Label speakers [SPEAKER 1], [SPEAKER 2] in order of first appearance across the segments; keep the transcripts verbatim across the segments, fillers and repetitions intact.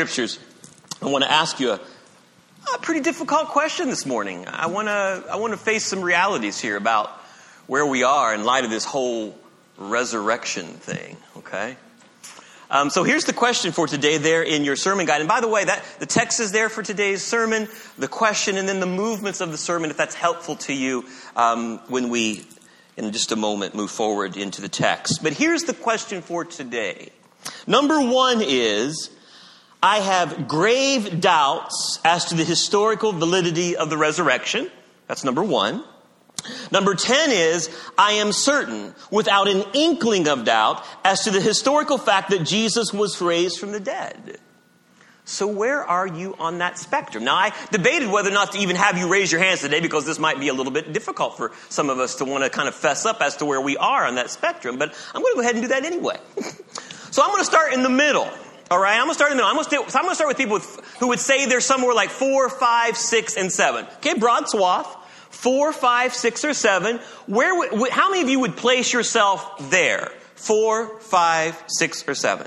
[SPEAKER 1] scriptures, I want to ask you a, a pretty difficult question this morning. I want to I want to face some realities here about where we are in light of this whole resurrection thing, okay? Um, so here's the question for today there in your sermon guide. And by the way, that the text is there for today's sermon, the question, and then the movements of the sermon, if that's helpful to you um, when we, in just a moment, move forward into the text. But here's the question for today. Number one is, I have grave doubts as to the historical validity of the resurrection. That's number one. Number ten is, I am certain, without an inkling of doubt, as to the historical fact that Jesus was raised from the dead. So where are you on that spectrum? Now, I debated whether or not to even have you raise your hands today because this might be a little bit difficult for some of us to want to kind of fess up as to where we are on that spectrum. But I'm going to go ahead and do that anyway. So I'm going to start in the middle. All right, I'm going to start in the middle. I'm going to start, so I'm going to start with people with, who would say they're somewhere like four, five, six, and seven. Okay, broad swath. Four, five, six, or seven. Where? Would, how many of you would place yourself there? Four, five, six, or seven?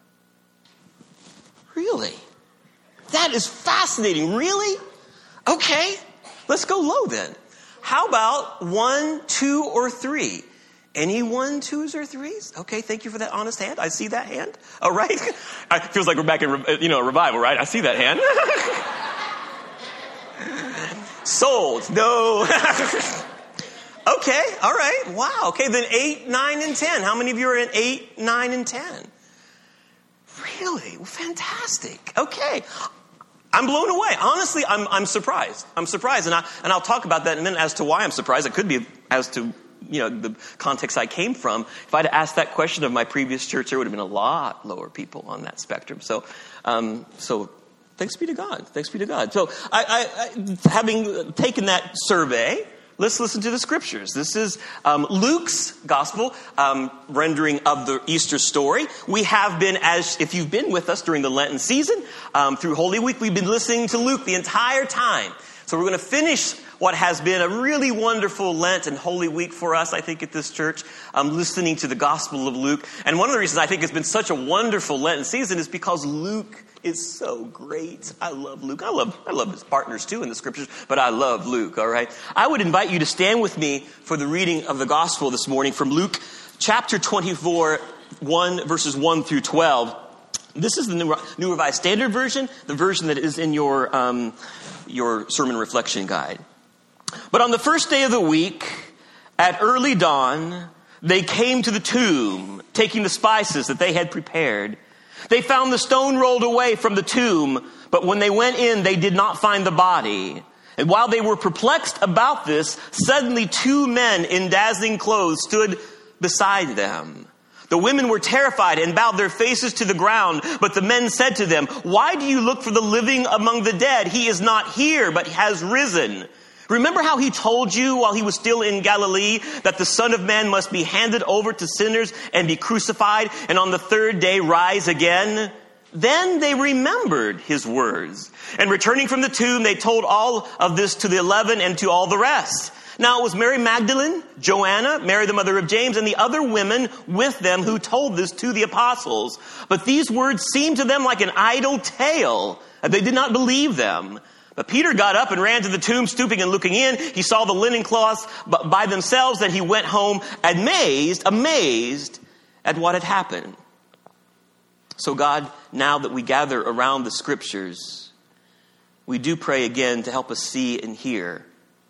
[SPEAKER 1] Really? That is fascinating. Really? Okay. Let's go low then. How about one, two, or three? Any one, twos, or threes? Okay, thank you for that honest hand. I see that hand. All right. It feels like we're back in, you know, revival, right? I see that hand. Sold. No. Okay. All right. Wow. Okay. Then eight, nine, and ten. How many of you are in eight, nine, and ten? Really? Well, fantastic. Okay. I'm blown away. Honestly, I'm, I'm surprised. I'm surprised. And I, and I'll talk about that in a minute as to why I'm surprised. It could be as to, you know, the context I came from. If I'd asked that question of my previous church, there would have been a lot lower people on that spectrum. So, um, so, Thanks be to God. Thanks be to God. So I, I, I, having taken that survey, let's listen to the scriptures. This is um, Luke's gospel um, rendering of the Easter story. We have been, as if you've been with us during the Lenten season, um, through Holy Week, we've been listening to Luke the entire time. So we're going to finish what has been a really wonderful Lent and Holy Week for us, I think, at this church, um, listening to the Gospel of Luke. And one of the reasons I think it's been such a wonderful Lenten season is because Luke is so great. I love Luke. I love I love his partners too in the scriptures, but I love Luke, all right? I would invite you to stand with me for the reading of the Gospel this morning from Luke chapter twenty-four, one verses one through twelve. This is the New, New Revised Standard Version, the version that is in your um, your sermon reflection guide. But on the first day of the week, at early dawn, they came to the tomb, taking the spices that they had prepared. They found the stone rolled away from the tomb, but when they went in, they did not find the body. And while they were perplexed about this, suddenly two men in dazzling clothes stood beside them. The women were terrified and bowed their faces to the ground, but the men said to them, "Why do you look for the living among the dead? He is not here, but has risen. Remember how he told you while he was still in Galilee that the Son of Man must be handed over to sinners and be crucified and on the third day rise again?" Then they remembered his words. And returning from the tomb, they told all of this to the eleven and to all the rest. Now it was Mary Magdalene, Joanna, Mary the mother of James, and the other women with them who told this to the apostles. But these words seemed to them like an idle tale, and they did not believe them. But Peter got up and ran to the tomb, stooping and looking in. He saw the linen cloths by themselves, that he went home amazed, amazed at what had happened. So God, now that we gather around the scriptures, we do pray again to help us see and hear.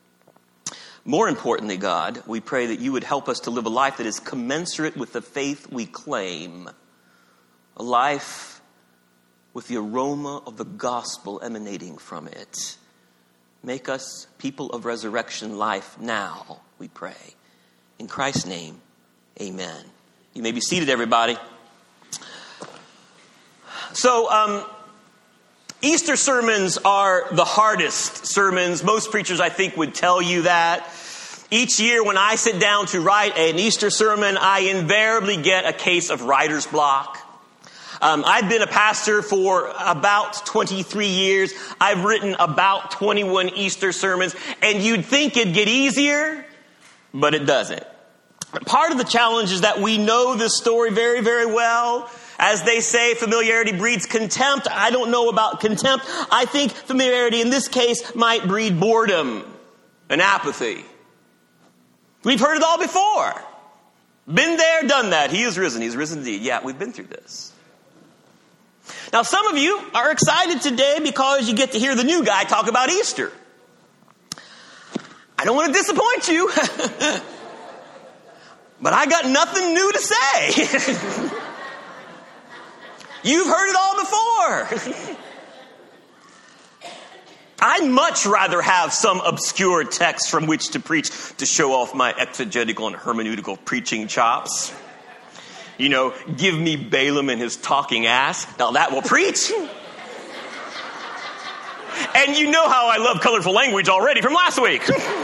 [SPEAKER 1] More importantly, God, we pray that you would help us to live a life that is commensurate with the faith we claim. A life with the aroma of the gospel emanating from it. Make us people of resurrection life now, we pray. In Christ's name, amen. You may be seated, everybody. So, um, Easter sermons are the hardest sermons. Most preachers, I think, would tell you that. Each year when I sit down to write an Easter sermon, I invariably get a case of writer's block. Um, I've been a pastor for about twenty-three years. I've written about twenty-one Easter sermons, and you'd think it'd get easier, but it doesn't. Part of the challenge is that we know this story very, very well, As they say, familiarity breeds contempt. I don't know about contempt. I think familiarity in this case might breed boredom and apathy. We've heard it all before. Been there, done that. He is risen. He's risen indeed. Yeah, we've been through this. Now, some of you are excited today because you get to hear the new guy talk about Easter. I don't want to disappoint you, but I got nothing new to say. You've heard it all before. I'd much rather have some obscure text from which to preach to show off my exegetical and hermeneutical preaching chops. You know, give me Balaam and his talking ass. Now that will preach. And you know how I love colorful language already from last week.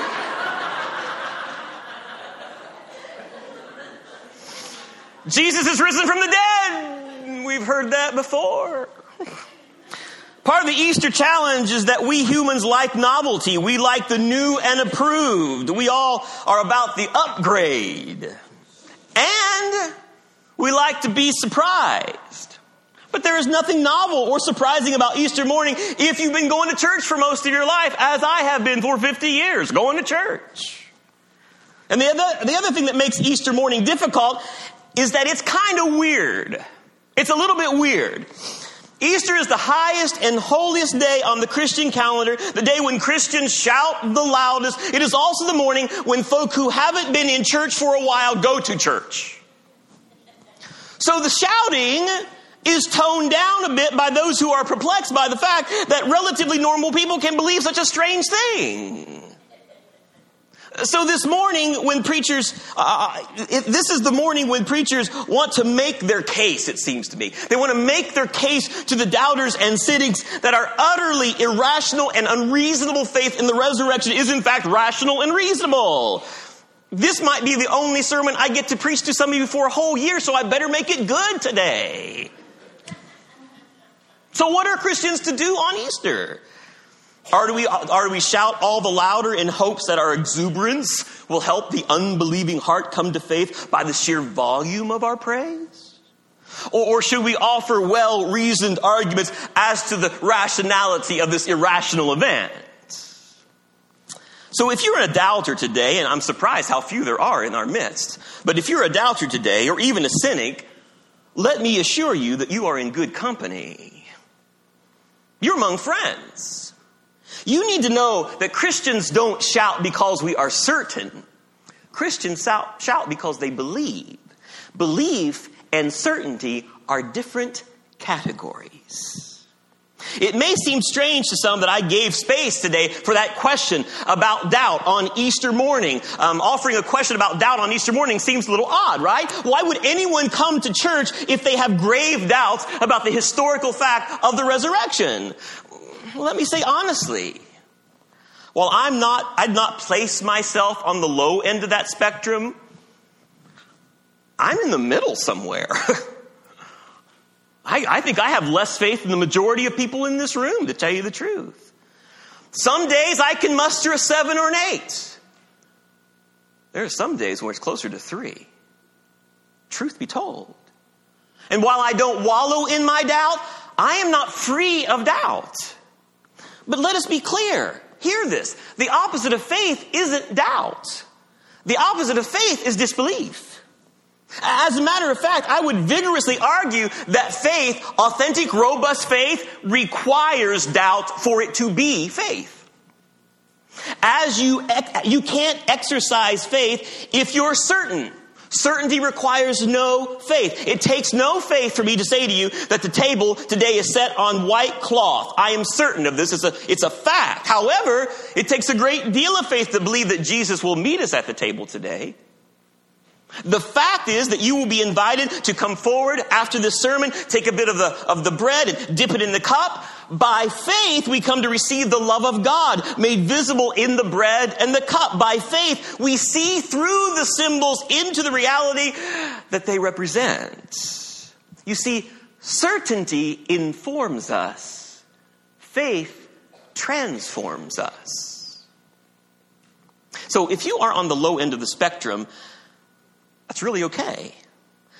[SPEAKER 1] Jesus is risen from the dead. We've heard that before. Part of the Easter challenge is that we humans like novelty. We like the new and approved. We all are about the upgrade. And we like to be surprised. But there is nothing novel or surprising about Easter morning if you've been going to church for most of your life, as I have been for fifty years, going to church. And the other, the other thing that makes Easter morning difficult is that it's kind of weird. It's a little bit weird. Easter is the highest and holiest day on the Christian calendar, the day when Christians shout the loudest. It is also the morning when folk who haven't been in church for a while go to church. So the shouting is toned down a bit by those who are perplexed by the fact that relatively normal people can believe such a strange thing. So this morning when preachers, uh, it, this is the morning when preachers want to make their case, it seems to me. They want to make their case to the doubters and cynics that our utterly irrational and unreasonable faith in the resurrection is in fact rational and reasonable. This might be the only sermon I get to preach to some of you for a whole year, so I better make it good today. So what are Christians to do on Easter? Or do we, or do we shout all the louder in hopes that our exuberance will help the unbelieving heart come to faith by the sheer volume of our praise? Or, or should we offer well-reasoned arguments as to the rationality of this irrational event? So if you're a doubter today, and I'm surprised how few there are in our midst, but if you're a doubter today, or even a cynic, let me assure you that you are in good company. You're among friends. You need to know that Christians don't shout because we are certain. Christians shout, shout because they believe. Belief and certainty are different categories. It may seem strange to some that I gave space today for that question about doubt on Easter morning. Um, offering a question about doubt on Easter morning seems a little odd, right? Why would anyone come to church if they have grave doubts about the historical fact of the resurrection? Let me say honestly, while I'm not, I'd not place myself on the low end of that spectrum, I'm in the middle somewhere. I, I think I have less faith than the majority of people in this room, to tell you the truth. Some days I can muster a seven or an eight. There are some days where it's closer to three. Truth be told. And while I don't wallow in my doubt, I am not free of doubt. But let us be clear. Hear this. The opposite of faith isn't doubt. The opposite of faith is disbelief. As a matter of fact, I would vigorously argue that faith, authentic, robust faith, requires doubt for it to be faith. As you, you can't exercise faith if you're certain. Certainty requires no faith. It takes no faith for me to say to you that the table today is set on white cloth. I am certain of this. It's a, it's a fact. However, it takes a great deal of faith to believe that Jesus will meet us at the table today. The fact is that you will be invited to come forward after this sermon, take a bit of the, of the bread and dip it in the cup. By faith, we come to receive the love of God made visible in the bread and the cup. By faith, we see through the symbols into the reality that they represent. You see, certainty informs us. Faith transforms us. So if you are on the low end of the spectrum, that's really okay.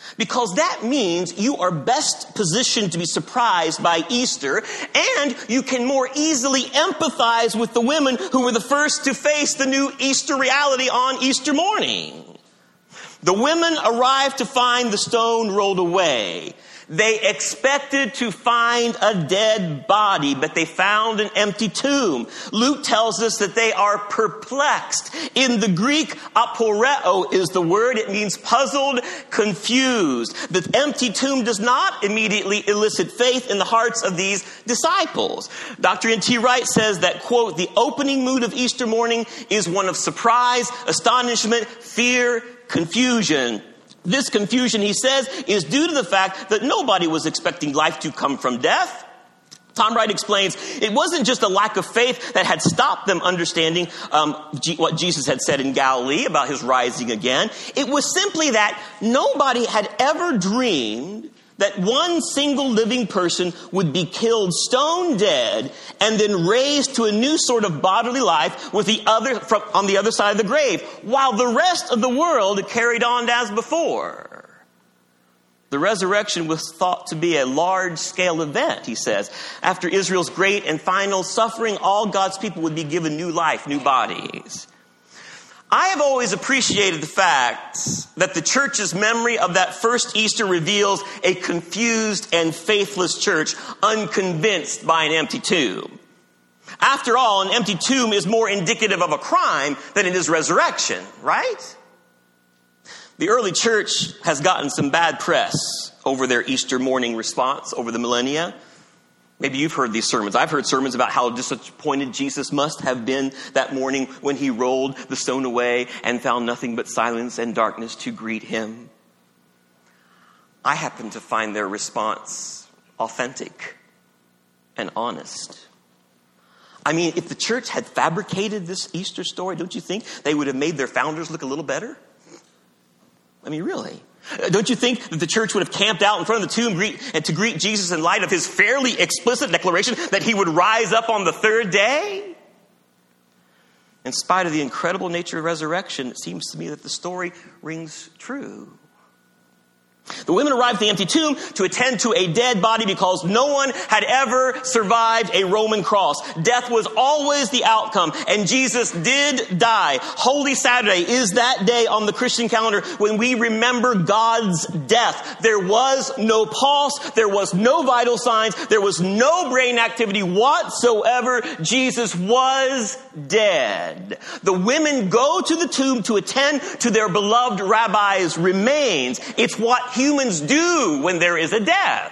[SPEAKER 1] Because that means you are best positioned to be surprised by Easter, and you can more easily empathize with the women who were the first to face the new Easter reality on Easter morning. The women arrived to find the stone rolled away. They expected to find a dead body, but they found an empty tomb. Luke tells us that they are perplexed. In the Greek, aporeo is the word. It means puzzled, confused. The empty tomb does not immediately elicit faith in the hearts of these disciples. Doctor N T Wright says that, quote, the opening mood of Easter morning is one of surprise, astonishment, fear, confusion. This confusion, he says, is due to the fact that nobody was expecting life to come from death. Tom Wright explains, it wasn't just a lack of faith that had stopped them understanding um, G- what Jesus had said in Galilee about his rising again. It was simply that nobody had ever dreamed that one single living person would be killed stone dead and then raised to a new sort of bodily life with the other from, on the other side of the grave, while the rest of the world carried on as before. The resurrection was thought to be a large-scale event, he says. After Israel's great and final suffering, all God's people would be given new life, new bodies. I have always appreciated the fact that the church's memory of that first Easter reveals a confused and faithless church, unconvinced by an empty tomb. After all, an empty tomb is more indicative of a crime than it is resurrection, right? The early church has gotten some bad press over their Easter morning response over the millennia. Maybe you've heard these sermons. I've heard sermons about how disappointed Jesus must have been that morning when he rolled the stone away and found nothing but silence and darkness to greet him. I happen to find their response authentic and honest. I mean, if the church had fabricated this Easter story, don't you think they would have made their founders look a little better? I mean, really? Don't you think that the church would have camped out in front of the tomb greet, and to greet Jesus in light of his fairly explicit declaration that he would rise up on the third day? In spite of the incredible nature of resurrection, it seems to me that the story rings true. The women arrived at the empty tomb to attend to a dead body because no one had ever survived a Roman cross. Death was always the outcome, and Jesus did die. Holy Saturday is that day on the Christian calendar when we remember God's death. There was no pulse, there was no vital signs, there was no brain activity whatsoever. Jesus was dead. The women go to the tomb to attend to their beloved rabbi's remains. It's what humans do when there is a death.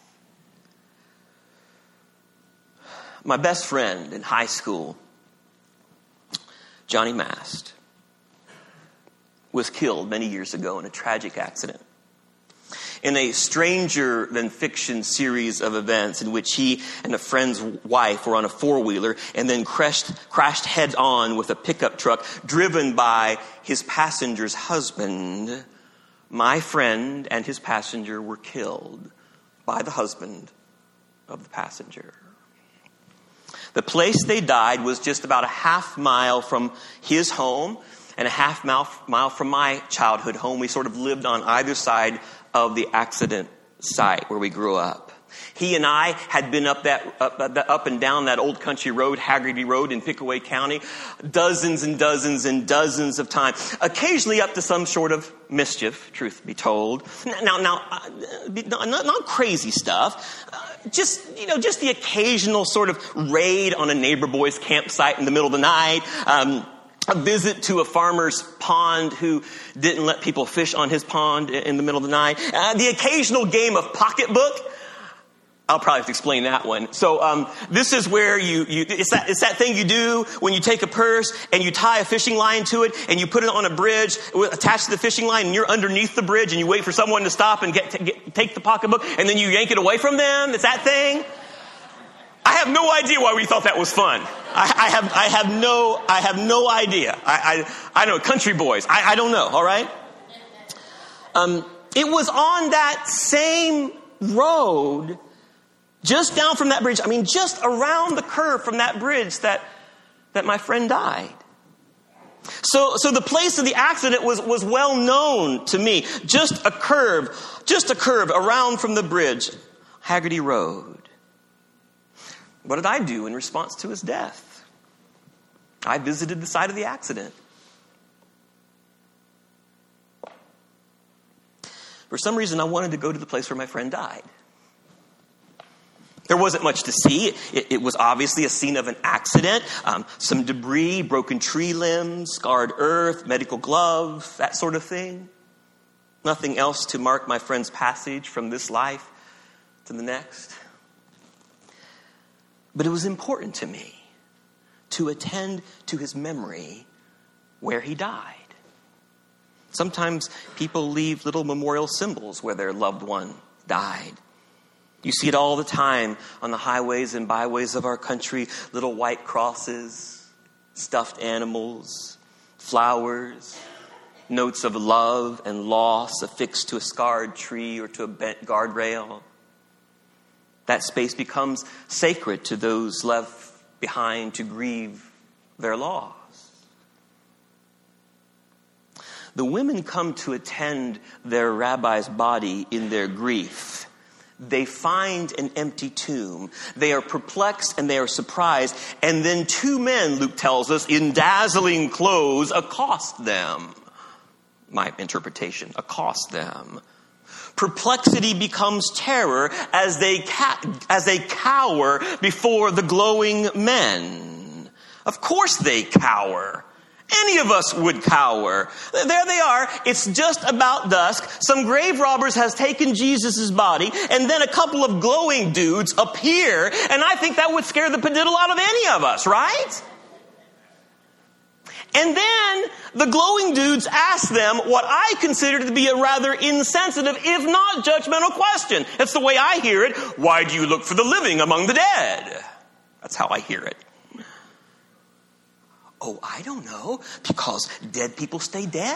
[SPEAKER 1] My best friend in high school, Johnny Mast, was killed many years ago in a tragic accident. In a stranger than fiction series of events in which he and a friend's wife were on a four-wheeler and then crashed, crashed head on with a pickup truck driven by his passenger's husband. My friend and his passenger were killed by the husband of the passenger. The place they died was just about a half mile from his home and a half mile, mile from my childhood home. We sort of lived on either side of the accident site where we grew up. He and I had been up that up, up and down that old country road, Haggerty Road in Pickaway County, dozens and dozens and dozens of times. Occasionally up to some sort of mischief, truth be told. Now, now, uh, not, not crazy stuff. Uh, just you know, just the occasional sort of raid on a neighbor boy's campsite in the middle of the night. Um, A visit to a farmer's pond who didn't let people fish on his pond in the middle of the night. Uh, the occasional game of pocketbook. I'll probably have to explain that one. So um, this is where you, you it's, that, it's that thing you do when you take a purse and you tie a fishing line to it and you put it on a bridge attached to the fishing line and you're underneath the bridge and you wait for someone to stop and get, to get take the pocketbook and then you yank it away from them. It's that thing. I have no idea why we thought that was fun. I, I have I have no I have no idea. I I, I don't know, country boys. I, I don't know. All right. Um, it was on that same road, just down from that bridge. I mean, just around the curve from that bridge that that my friend died. So, so the place of the accident was, was well known to me. Just a curve, just a curve around from the bridge, Haggerty Road. What did I do in response to his death? I visited the site of the accident. For some reason, I wanted to go to the place where my friend died. There wasn't much to see. It, it was obviously a scene of an accident. Um, some debris, broken tree limbs, scarred earth, medical gloves, that sort of thing. Nothing else to mark my friend's passage from this life to the next. But it was important to me to attend to his memory where he died. Sometimes people leave little memorial symbols where their loved one died. You see it all the time on the highways and byways of our country. Little white crosses, stuffed animals, flowers, notes of love and loss affixed to a scarred tree or to a bent guardrail. That space becomes sacred to those left behind to grieve their loss. The women come to attend their rabbi's body in their grief. They find an empty tomb. They are perplexed and they are surprised. And then two men, Luke tells us, in dazzling clothes, accost them. My interpretation, accost them. Perplexity becomes terror as they ca- as they cower before the glowing men. Of course they cower. Any of us would cower. There they are. It's just about dusk. Some grave robbers has taken Jesus' body, and then a couple of glowing dudes appear, and I think that would scare the padiddle out of any of us, right? And then the glowing dudes ask them what I consider to be a rather insensitive, if not judgmental question. That's the way I hear it. Why do you look for the living among the dead? That's how I hear it. Oh, I don't know, because dead people stay dead?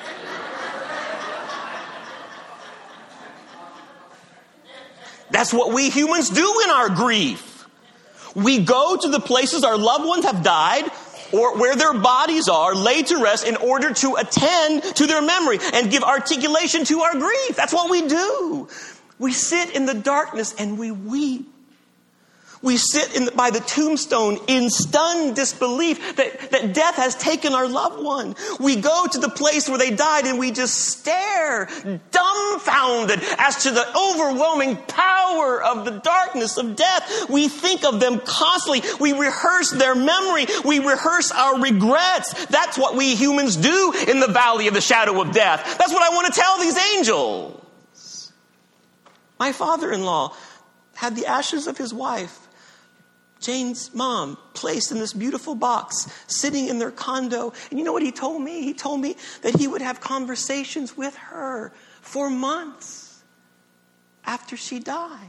[SPEAKER 1] That's what we humans do in our grief. We go to the places our loved ones have died or where their bodies are laid to rest in order to attend to their memory and give articulation to our grief. That's what we do. We sit in the darkness and we weep. We sit in the, by the tombstone in stunned disbelief that, that death has taken our loved one. We go to the place where they died and we just stare, dumbfounded as to the overwhelming power of the darkness of death. We think of them constantly. We rehearse their memory. We rehearse our regrets. That's what we humans do in the valley of the shadow of death. That's what I want to tell these angels. My father-in-law had the ashes of his wife, Jane's mom, placed in this beautiful box, sitting in their condo. And you know what he told me? He told me that he would have conversations with her for months after she died.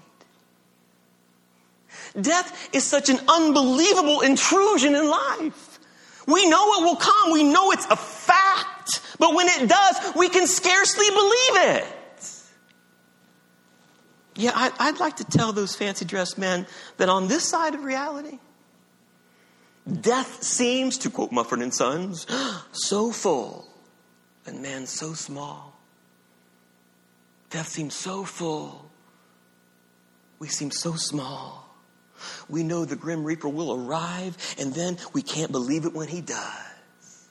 [SPEAKER 1] Death is such an unbelievable intrusion in life. We know it will come. We know it's a fact. But when it does, we can scarcely believe it. Yeah, I, I'd like to tell those fancy dressed men that on this side of reality, death seems, to quote Mumford and Sons, so full and man so small. Death seems so full. We seem so small. We know the Grim Reaper will arrive, and then we can't believe it when he does.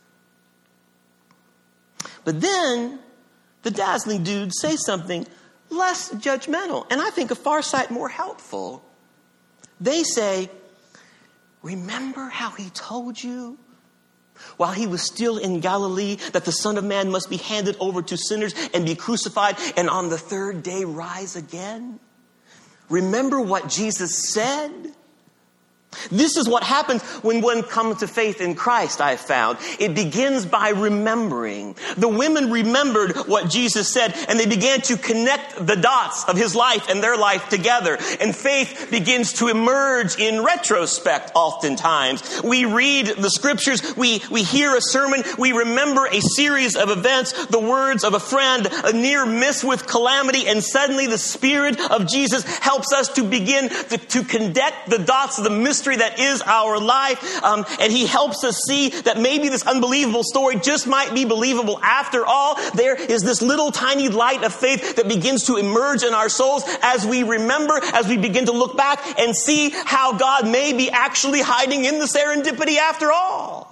[SPEAKER 1] But then the dazzling dudes say something less judgmental, and I think a far sight more helpful. They say, remember how he told you while he was still in Galilee that the Son of Man must be handed over to sinners and be crucified and on the third day rise again? Remember what Jesus said? This is what happens when one comes to faith in Christ, I have found. It begins by remembering. The women remembered what Jesus said, and they began to connect the dots of his life and their life together. And faith begins to emerge in retrospect oftentimes. We read the scriptures, we, we hear a sermon, we remember a series of events, the words of a friend, a near miss with calamity, and suddenly the Spirit of Jesus helps us to begin to, to connect the dots of the mystery mystery that is our life. Um, and he helps us see that maybe this unbelievable story just might be believable after all. There is this little tiny light of faith that begins to emerge in our souls as we remember, as we begin to look back and see how God may be actually hiding in the serendipity after all.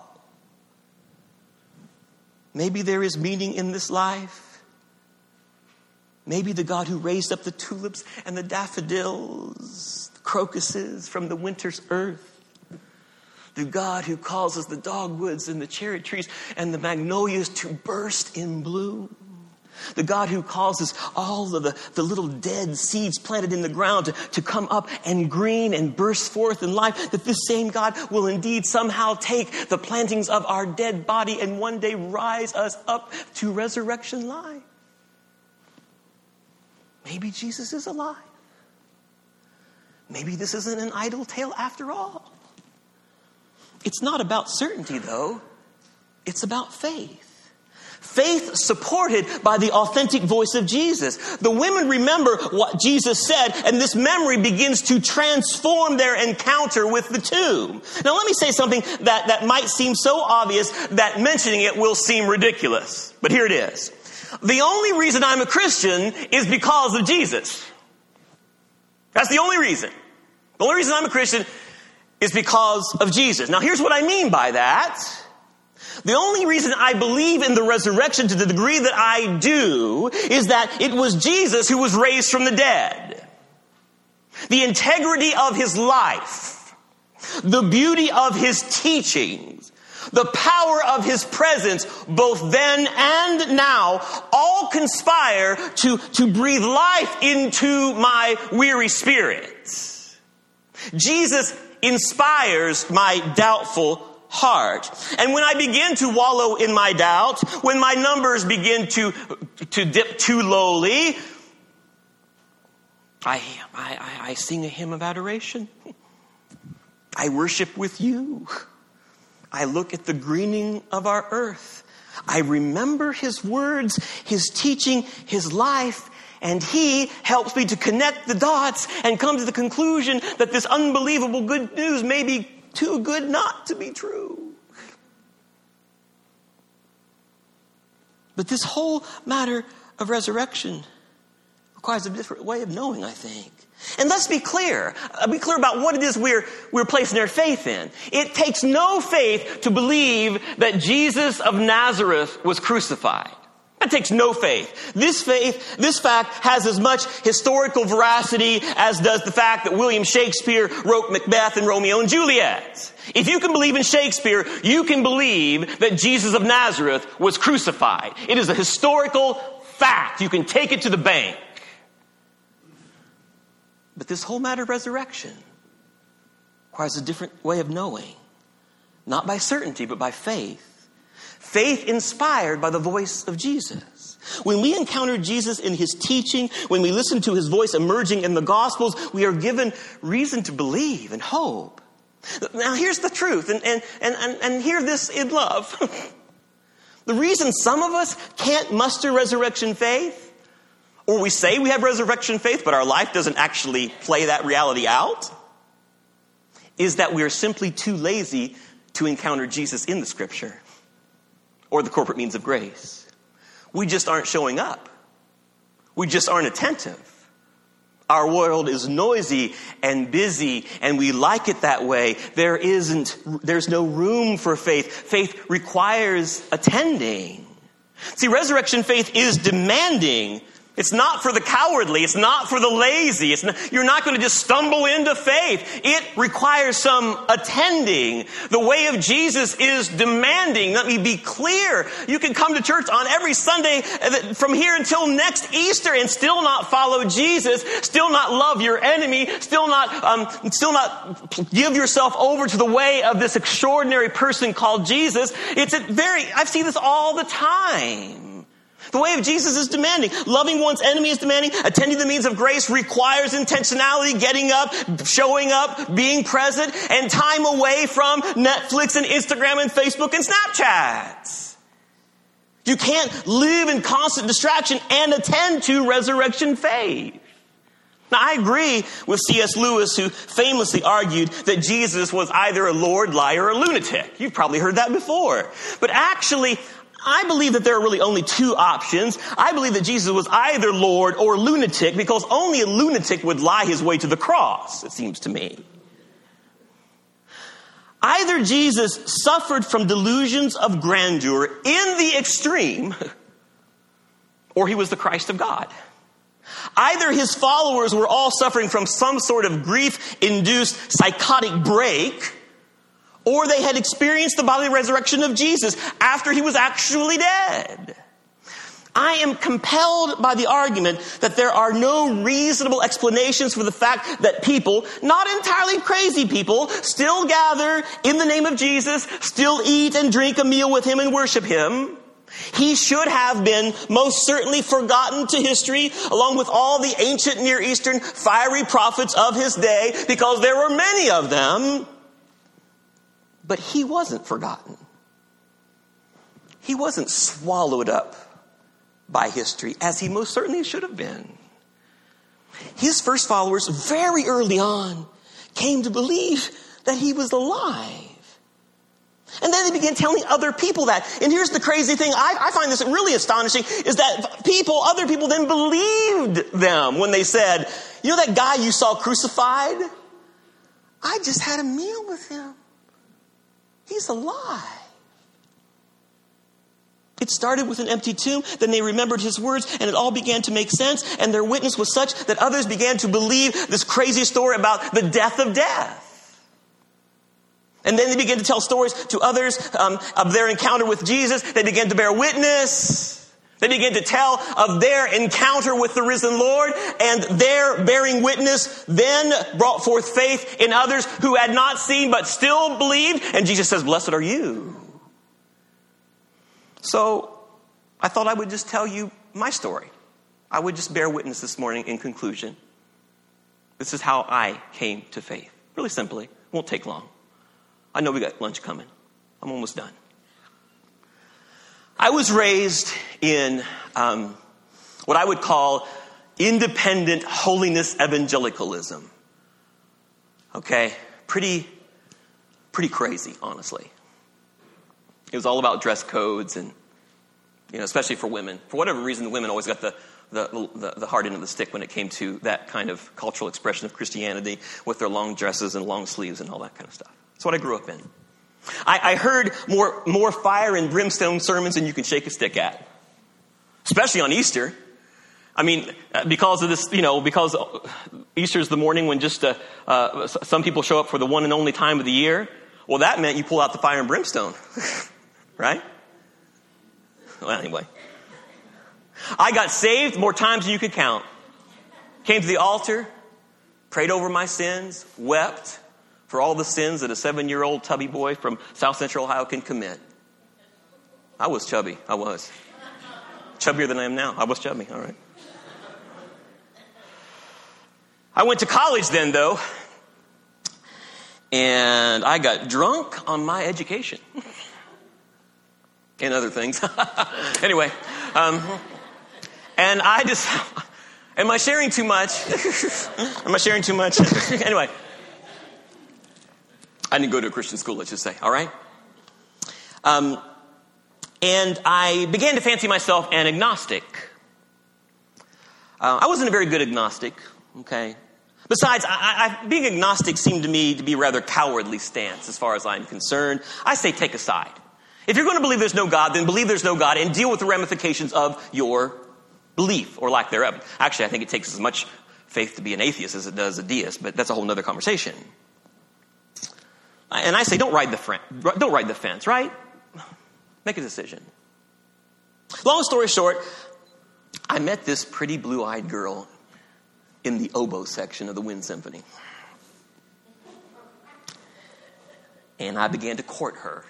[SPEAKER 1] Maybe there is meaning in this life. Maybe the God who raised up the tulips and the daffodils, the crocuses from the winter's earth, the God who causes the dogwoods and the cherry trees and the magnolias to burst in bloom, the God who causes all of the, the little dead seeds planted in the ground to, to come up and green and burst forth in life, that this same God will indeed somehow take the plantings of our dead body and one day rise us up to resurrection life. Maybe Jesus is alive. Maybe this isn't an idle tale after all. It's not about certainty, though. It's about faith. Faith supported by the authentic voice of Jesus. The women remember what Jesus said, and this memory begins to transform their encounter with the tomb. Now, let me say something that, that might seem so obvious that mentioning it will seem ridiculous. But here it is. The only reason I'm a Christian is because of Jesus. That's the only reason. The only reason I'm a Christian is because of Jesus. Now, here's what I mean by that. The only reason I believe in the resurrection to the degree that I do is that it was Jesus who was raised from the dead. The integrity of his life, the beauty of his teachings, the power of his presence, both then and now, all conspire to, to breathe life into my weary spirit. Jesus inspires my doubtful heart. And when I begin to wallow in my doubt, when my numbers begin to, to dip too lowly, I, I, I sing a hymn of adoration. I worship with you. I look at the greening of our earth. I remember his words, his teaching, his life, and he helps me to connect the dots and come to the conclusion that this unbelievable good news may be too good not to be true. But this whole matter of resurrection requires a different way of knowing, I think. And let's be clear. Uh, be clear about what it is we're, we're placing our faith in. It takes no faith to believe that Jesus of Nazareth was crucified. That takes no faith. This faith, this fact has as much historical veracity as does the fact that William Shakespeare wrote Macbeth and Romeo and Juliet. If you can believe in Shakespeare, you can believe that Jesus of Nazareth was crucified. It is a historical fact. You can take it to the bank. But this whole matter of resurrection requires a different way of knowing. Not by certainty, but by faith. Faith inspired by the voice of Jesus. When we encounter Jesus in his teaching, when we listen to his voice emerging in the Gospels, we are given reason to believe and hope. Now here's the truth, and, and, and, and, and hear this in love. The reason some of us can't muster resurrection faith, or we say we have resurrection faith, but our life doesn't actually play that reality out, is that we are simply too lazy to encounter Jesus in the Scripture or the corporate means of grace. We just aren't showing up. We just aren't attentive. Our world is noisy and busy, and we like it that way. There isn't, there's no room for faith. Faith requires attending. See, resurrection faith is demanding. It's not for the cowardly. It's not for the lazy. It's not, you're not going to just stumble into faith. It requires some attending. The way of Jesus is demanding. Let me be clear. You can come to church on every Sunday from here until next Easter and still not follow Jesus, still not love your enemy, still not, um, still not give yourself over to the way of this extraordinary person called Jesus. It's a very, I've seen this all the time. The way of Jesus is demanding. Loving one's enemy is demanding. Attending the means of grace requires intentionality, getting up, showing up, being present, and time away from Netflix and Instagram and Facebook and Snapchat. You can't live in constant distraction and attend to resurrection faith. Now, I agree with C S Lewis, who famously argued that Jesus was either a Lord, liar, or a lunatic. You've probably heard that before. But actually, I believe that there are really only two options. I believe that Jesus was either Lord or lunatic, because only a lunatic would lie his way to the cross, it seems to me. Either Jesus suffered from delusions of grandeur in the extreme, or he was the Christ of God. Either his followers were all suffering from some sort of grief-induced psychotic break, or they had experienced the bodily resurrection of Jesus after he was actually dead. I am compelled by the argument that there are no reasonable explanations for the fact that people, not entirely crazy people, still gather in the name of Jesus, still eat and drink a meal with him and worship him. He should have been most certainly forgotten to history, along with all the ancient Near Eastern fiery prophets of his day, because there were many of them. But he wasn't forgotten. He wasn't swallowed up by history, as he most certainly should have been. His first followers, very early on, came to believe that he was alive. And then they began telling other people that. And here's the crazy thing. I, I find this really astonishing, is that people, other people then believed them when they said, you know that guy you saw crucified? I just had a meal with him. He's alive. It started with an empty tomb. Then they remembered his words, and it all began to make sense. And their witness was such that others began to believe this crazy story about the death of death. And then they began to tell stories to others um, of their encounter with Jesus. They began to bear witness. They began to tell of their encounter with the risen Lord. And their bearing witness then brought forth faith in others who had not seen but still believed. And Jesus says, blessed are you. So I thought I would just tell you my story. I would just bear witness this morning in conclusion. This is how I came to faith. Really simply. Won't take long. I know we got lunch coming. I'm almost done. I was raised in um, what I would call independent holiness evangelicalism. Okay, pretty, pretty crazy, honestly. It was all about dress codes, and you know, especially for women. For whatever reason, the women always got the the, the the hard end of the stick when it came to that kind of cultural expression of Christianity, with their long dresses and long sleeves and all that kind of stuff. That's what I grew up in. I, I heard more, more fire and brimstone sermons than you can shake a stick at. Especially on Easter. I mean, because of this, you know, because Easter's the morning when just uh, uh, some people show up for the one and only time of the year. Well, that meant you pull out the fire and brimstone. Right? Well, anyway. I got saved more times than you could count. Came to the altar, prayed over my sins, wept for all the sins that a seven-year-old tubby boy from South Central Ohio can commit. I was chubby. I was. Chubbier than I am now. I was chubby. All right. I went to college then, though, and I got drunk on my education. And other things. Anyway. Um, and I just... Am I sharing too much? Am I sharing too much? Anyway. I didn't go to a Christian school, let's just say, all right? Um, and I began to fancy myself an agnostic. Uh, I wasn't a very good agnostic, okay? Besides, I, I, being agnostic seemed to me to be a rather cowardly stance as far as I'm concerned. I say take a side. If you're going to believe there's no God, then believe there's no God and deal with the ramifications of your belief or lack thereof. Actually, I think it takes as much faith to be an atheist as it does a deist, but that's a whole other conversation. And I say, don't ride the fence, don't ride the fence, right? Make a decision. Long story short, I met this pretty blue-eyed girl in the oboe section of the Wind Symphony. And I began to court her.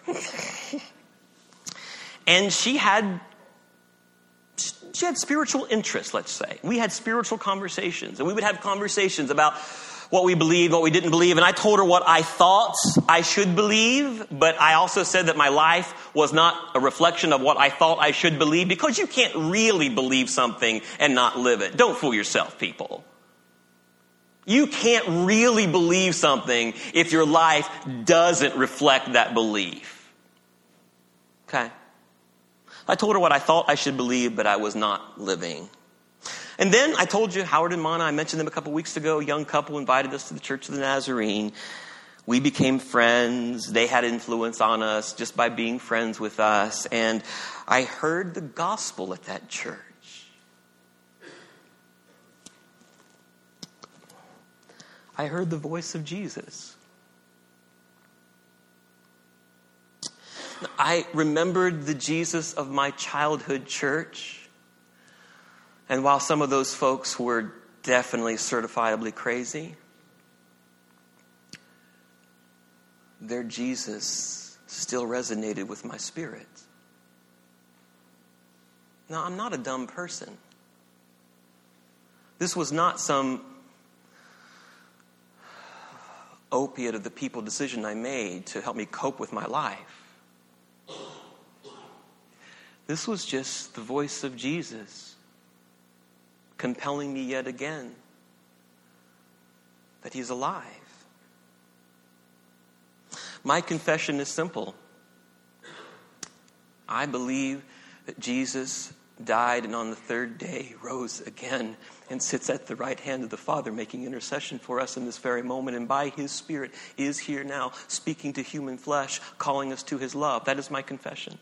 [SPEAKER 1] And she had, she had spiritual interests, let's say. We had spiritual conversations, and we would have conversations about what we believed, what we didn't believe. And I told her what I thought I should believe, but I also said that my life was not a reflection of what I thought I should believe, because you can't really believe something and not live it. Don't fool yourself, people. You can't really believe something if your life doesn't reflect that belief. Okay? I told her what I thought I should believe, but I was not living. And then I told you, Howard and Mana, I mentioned them a couple weeks ago, a young couple invited us to the Church of the Nazarene. We became friends. They had influence on us just by being friends with us. And I heard the gospel at that church. I heard the voice of Jesus. I remembered the Jesus of my childhood church. And while some of those folks were definitely certifiably crazy, their Jesus still resonated with my spirit. Now, I'm not a dumb person. This was not some opiate of the people decision I made to help me cope with my life. This was just the voice of Jesus compelling me yet again that he's alive. My confession is simple. I believe that Jesus died and on the third day rose again and sits at the right hand of the Father making intercession for us in this very moment, and by his Spirit is here now speaking to human flesh, calling us to his love. That is my confession.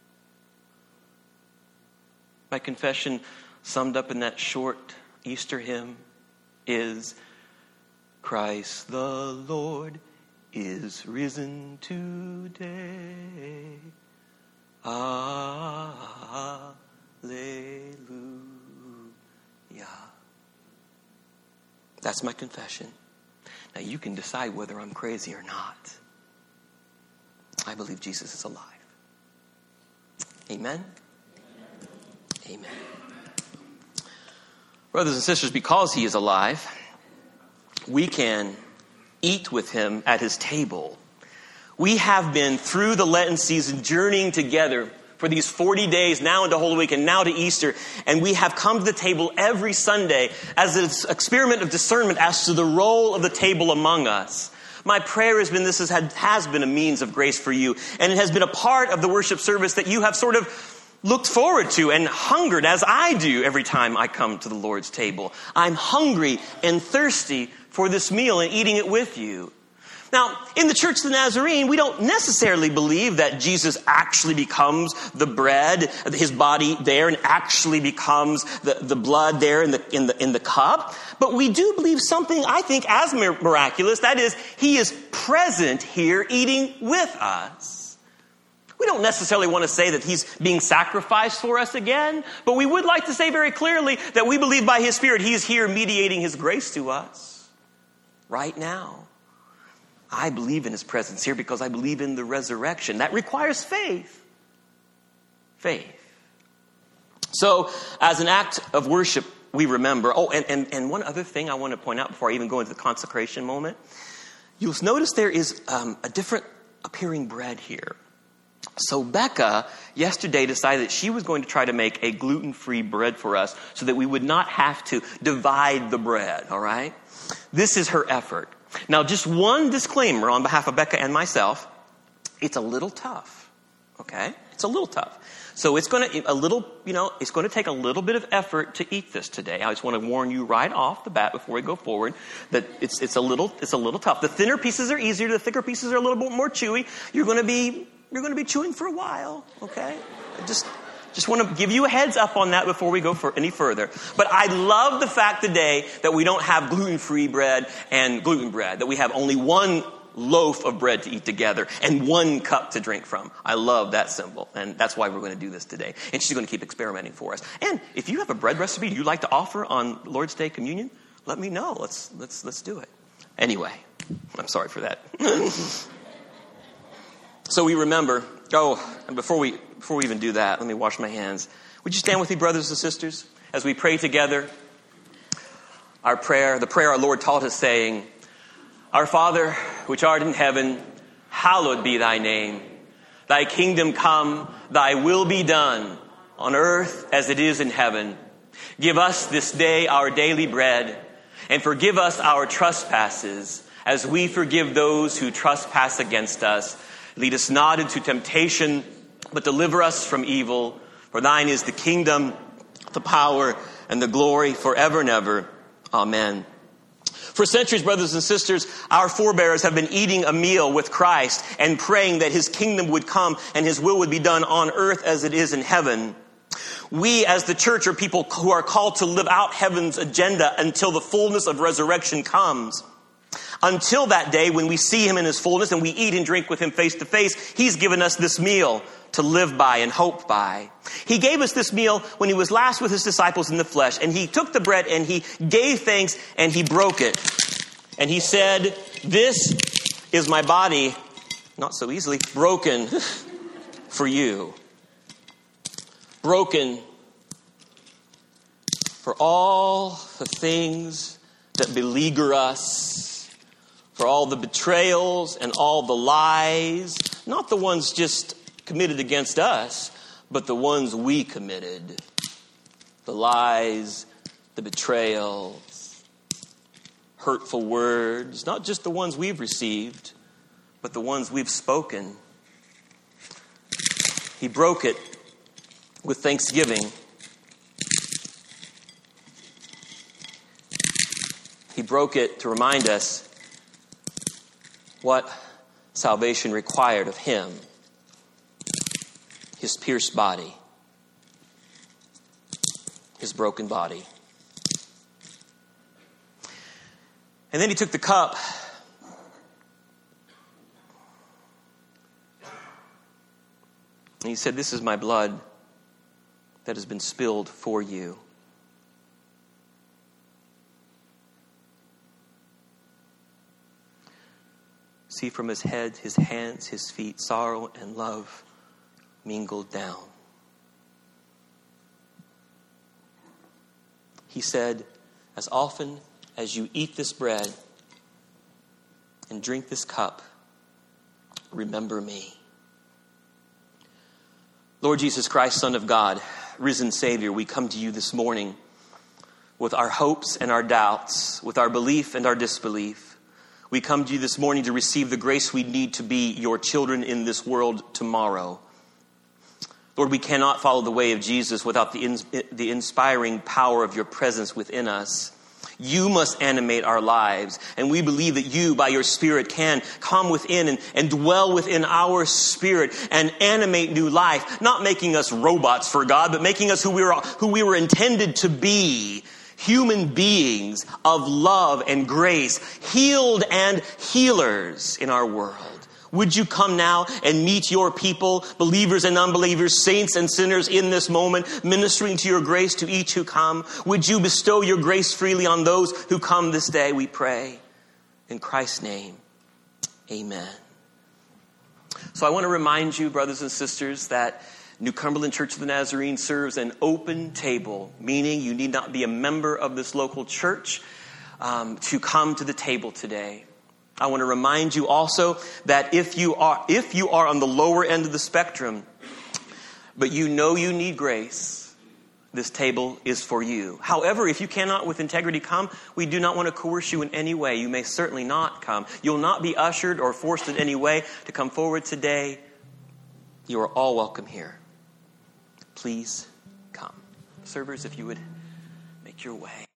[SPEAKER 1] My confession, summed up in that short Easter hymn, is Christ the Lord is risen today. Alleluia. That's my confession. Now you can decide whether I'm crazy or not. I believe Jesus is alive. Amen? Amen. Brothers and sisters, because he is alive, we can eat with him at his table. We have been through the Lenten season journeying together for these forty days, now into Holy Week and now to Easter. And we have come to the table every Sunday as an experiment of discernment as to the role of the table among us. My prayer has been this has, had, has been a means of grace for you. And it has been a part of the worship service that you have sort of looked forward to and hungered, as I do every time I come to the Lord's table. I'm hungry and thirsty for this meal and eating it with you. Now, in the Church of the Nazarene, we don't necessarily believe that Jesus actually becomes the bread, his body there, and actually becomes the, the blood there in the, in the, in the cup. But we do believe something, I think, as miraculous. That is, he is present here eating with us. We don't necessarily want to say that he's being sacrificed for us again, but we would like to say very clearly that we believe by his Spirit he is here mediating his grace to us right now. I believe in his presence here because I believe in the resurrection. That requires faith. Faith. So, as an act of worship, we remember. Oh, and, and, and one other thing I want to point out before I even go into the consecration moment. You'll notice there is um, a different appearing bread here. So Becca yesterday decided that she was going to try to make a gluten-free bread for us so that we would not have to divide the bread, all right? This is her effort. Now, just one disclaimer on behalf of Becca and myself. It's a little tough, okay? It's a little tough. So it's going to, a little, you know, it's going to take a little bit of effort to eat this today. I just want to warn you right off the bat before we go forward that it's, it's a little, it's a little tough. The thinner pieces are easier. The thicker pieces are a little bit more chewy. You're going to be You're going to be chewing for a while, okay? I just, just want to give you a heads up on that before we go for any further. But I love the fact today that we don't have gluten-free bread and gluten bread, that we have only one loaf of bread to eat together and one cup to drink from. I love that symbol, and that's why we're going to do this today. And she's going to keep experimenting for us. And if you have a bread recipe you'd like to offer on Lord's Day Communion, let me know. Let's let's let's do it. Anyway, I'm sorry for that. So we remember, oh, and before we before we even do that, let me wash my hands. Would you stand with me, brothers and sisters, as we pray together our prayer, the prayer our Lord taught us, saying, Our Father, which art in heaven, hallowed be thy name. Thy kingdom come, thy will be done, on earth as it is in heaven. Give us this day our daily bread, And forgive us our trespasses, as we forgive those who trespass against us. Lead us not into temptation, but deliver us from evil. For thine is the kingdom, the power, and the glory forever and ever. Amen. For centuries, brothers and sisters, our forebears have been eating a meal with Christ and praying that his kingdom would come and his will would be done on earth as it is in heaven. We as the church are people who are called to live out heaven's agenda until the fullness of resurrection comes. Until that day when we see him in his fullness and we eat and drink with him face to face, he's given us this meal to live by and hope by. He gave us this meal when he was last with his disciples in the flesh, and he took the bread and he gave thanks and he broke it. And he said, "This is my body," not so easily, "broken for you." Broken for all the things that beleaguer us, for all the betrayals and all the lies, not the ones just committed against us, but the ones we committed. The lies, the betrayals, hurtful words, not just the ones we've received, but the ones we've spoken. He broke it with thanksgiving. He broke it to remind us what salvation required of him. His pierced body. His broken body. And then he took the cup. And he said, "This is my blood that has been spilled for you." See, from his head, his hands, his feet, sorrow and love mingled down. He said, "As often as you eat this bread and drink this cup, remember me." Lord Jesus Christ, Son of God, risen Savior, we come to you this morning with our hopes and our doubts, with our belief and our disbelief. We come to you this morning to receive the grace we need to be your children in this world tomorrow. Lord, we cannot follow the way of Jesus without the, in, the inspiring power of your presence within us. You must animate our lives, and we believe that you, by your Spirit, can come within and, and dwell within our spirit and animate new life, not making us robots for God, but making us who we were, who we were intended to be, human beings of love and grace, healed and healers in our world. Would you come now and meet your people, believers and unbelievers, saints and sinners in this moment, ministering to your grace to each who come? Would you bestow your grace freely on those who come this day, we pray. In Christ's name, amen. So I want to remind you, brothers and sisters, that New Cumberland Church of the Nazarene serves an open table, meaning you need not be a member of this local church um, to come to the table today. I want to remind you also that if you are if you are on the lower end of the spectrum, but you know you need grace, this table is for you. However, if you cannot with integrity come, we do not want to coerce you in any way. You may certainly not come. You'll not be ushered or forced in any way to come forward today. You are all welcome here. Please come. Servers, if you would make your way.